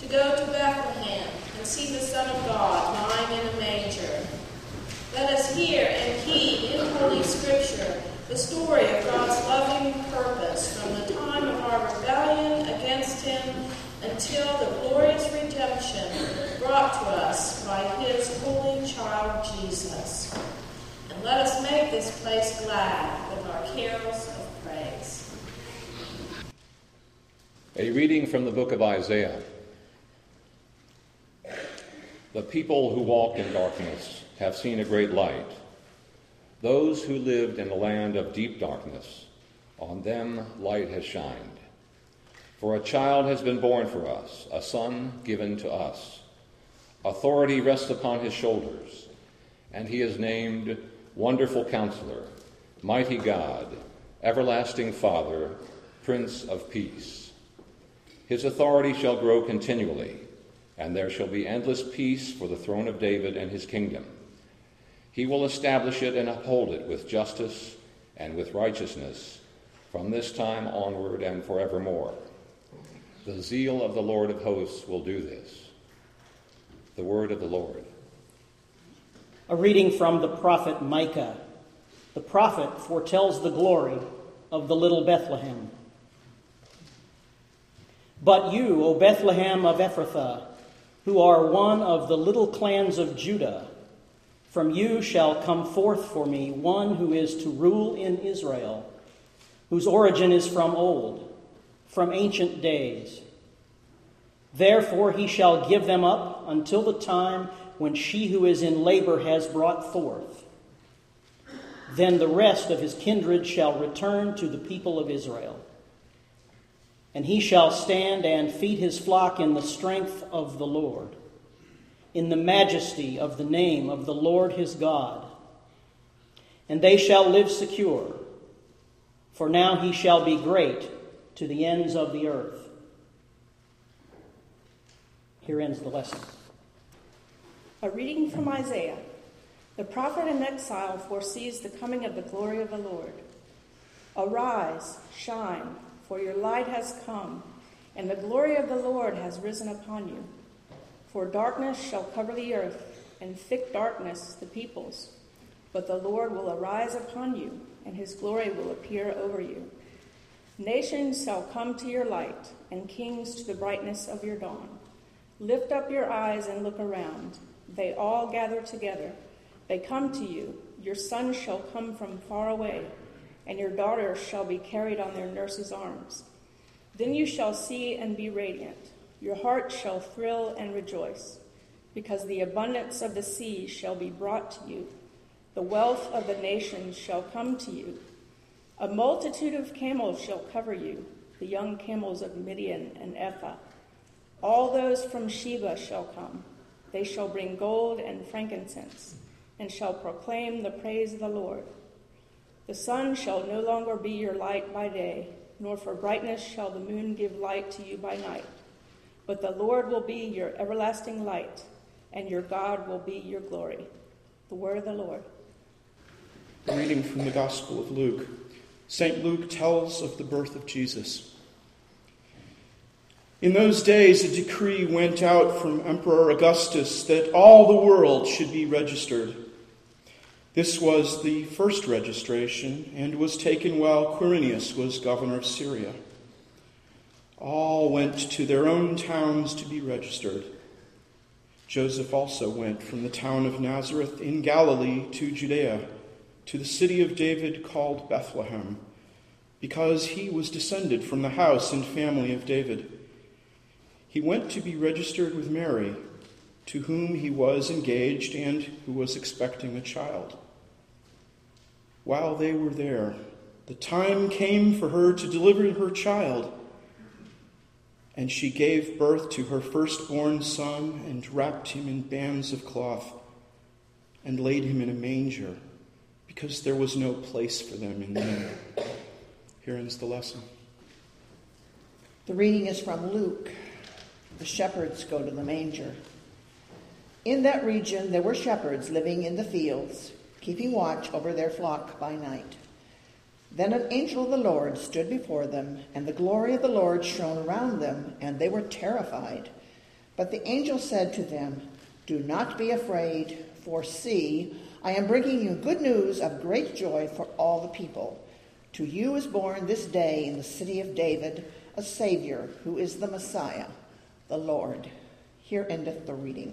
go to Bethlehem and see the Son of God lying in a manger. Let us hear and heed in Holy Scripture the story of God's loving purpose from the time of our rebellion against him until the glorious redemption brought to us by his holy child Jesus. And let us make this place glad with our carols of praise. A reading from the book of Isaiah. The people who walked in darkness have seen a great light. Those who lived in the land of deep darkness, on them light has shined. For a child has been born for us, a son given to us. Authority rests upon his shoulders, and he is named Wonderful Counselor, Mighty God, Everlasting Father, Prince of Peace. His authority shall grow continually, and there shall be endless peace for the throne of David and his kingdom. He will establish it and uphold it with justice and with righteousness from this time onward and forevermore. The zeal of the Lord of hosts will do this. The word of the Lord. A reading from the prophet Micah. The prophet foretells the glory of the little Bethlehem. But you, O Bethlehem of Ephrathah, who are one of the little clans of Judah, from you shall come forth for me one who is to rule in Israel, whose origin is from old, from ancient days. Therefore he shall give them up until the time when she who is in labor has brought forth. Then the rest of his kindred shall return to the people of Israel. And he shall stand and feed his flock in the strength of the Lord, in the majesty of the name of the Lord his God. And they shall live secure, for now he shall be great to the ends of the earth. Here ends the lesson. A reading from Isaiah. The prophet in exile foresees the coming of the glory of the Lord. Arise, shine, for your light has come, and the glory of the Lord has risen upon you. For darkness shall cover the earth, and thick darkness the peoples. But the Lord will arise upon you, and his glory will appear over you. Nations shall come to your light, and kings to the brightness of your dawn. Lift up your eyes and look around. They all gather together. They come to you. Your sons shall come from far away, and your daughters shall be carried on their nurses' arms. Then you shall see and be radiant. Your heart shall thrill and rejoice, because the abundance of the sea shall be brought to you. The wealth of the nations shall come to you. A multitude of camels shall cover you, the young camels of Midian and Ephah. All those from Sheba shall come. They shall bring gold and frankincense, and shall proclaim the praise of the Lord. The sun shall no longer be your light by day, nor for brightness shall the moon give light to you by night. But the Lord will be your everlasting light, and your God will be your glory. The word of the Lord. A reading from the Gospel of Luke. St. Luke tells of the birth of Jesus. In those days, a decree went out from Emperor Augustus that all the world should be registered. This was the first registration and was taken while Quirinius was governor of Syria. All went to their own towns to be registered. Joseph also went from the town of Nazareth in Galilee to Judea, to the city of David called Bethlehem, because he was descended from the house and family of David. He went to be registered with Mary, to whom he was engaged and who was expecting a child. While they were there, the time came for her to deliver her child, and she gave birth to her firstborn son and wrapped him in bands of cloth and laid him in a manger, because there was no place for them in the inn. Here ends the lesson. The reading is from Luke. The shepherds go to the manger. In that region there were shepherds living in the fields, keeping watch over their flock by night. Then an angel of the Lord stood before them, and the glory of the Lord shone around them, and they were terrified. But the angel said to them, "Do not be afraid, for see, I am bringing you good news of great joy for all the people. To you is born this day in the city of David a Savior, who is the Messiah, the Lord." Here endeth the reading.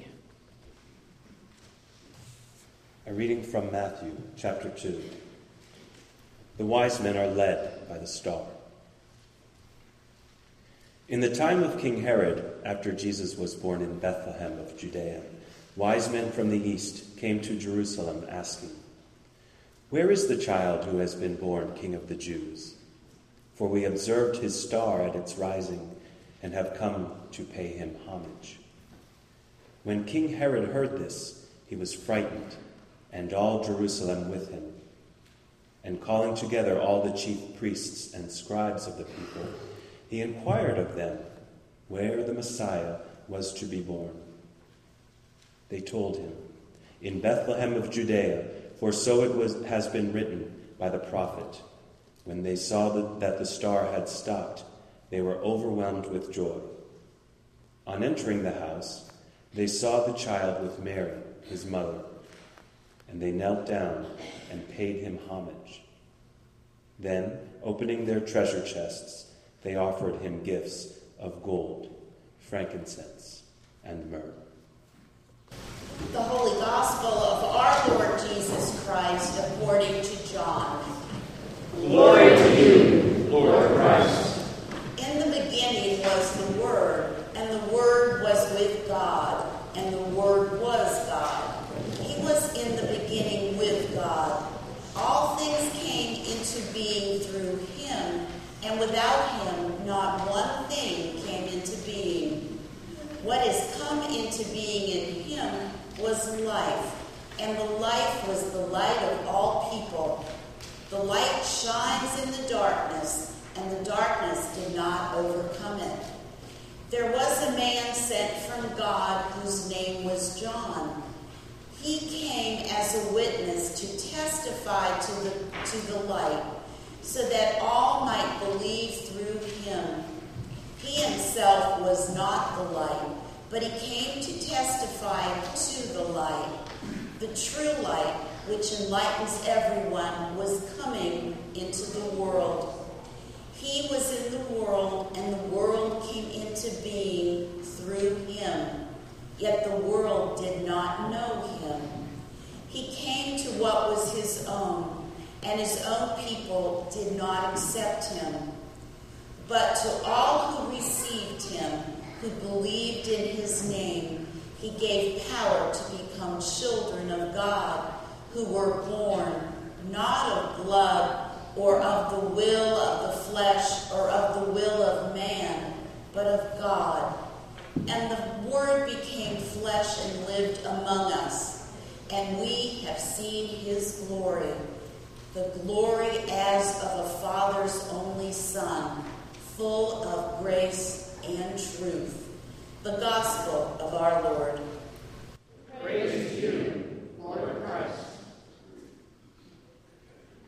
A reading from Matthew, chapter 2. The wise men are led by the star. In the time of King Herod, after Jesus was born in Bethlehem of Judea, wise men from the east came to Jerusalem asking, "Where is the child who has been born King of the Jews? For we observed his star at its rising and have come to pay him homage." When King Herod heard this, he was frightened, and all Jerusalem with him. And calling together all the chief priests and scribes of the people, he inquired of them where the Messiah was to be born. They told him, "In Bethlehem of Judea, for so has been written by the prophet. When they saw that the star had stopped, they were overwhelmed with joy. On entering the house, they saw the child with Mary, his mother, and they knelt down and paid him homage. Then, opening their treasure chests, they offered him gifts of gold, frankincense, and myrrh. The Holy Gospel of our Lord Jesus Christ according to John. Glory to you, Lord Christ. In the beginning was the Word, and the Word was with God, and the Word was God. He was in the beginning with God. All things came into being through him, and without him not one thing came into being. What has come into being in him was life, and the life was the light of all people. The light shines in the darkness, and the darkness did not overcome it. There was a man sent from God whose name was John. He came as a witness to testify to the light, so that all might believe through him. He himself was not the light, but he came to testify to the light. The true light, which enlightens everyone, was coming into the world. He was in the world, and the world came into being through him. Yet the world did not know him. He came to what was his own, and his own people did not accept him. But to all who received him, who believed in his name, he gave power to become children of God, who were born not of blood or of the will of the flesh or of the will of man, but of God. And the Word became flesh and lived among us, and we have seen his glory, the glory as of a Father's only Son, full of grace and truth. The Gospel of our Lord.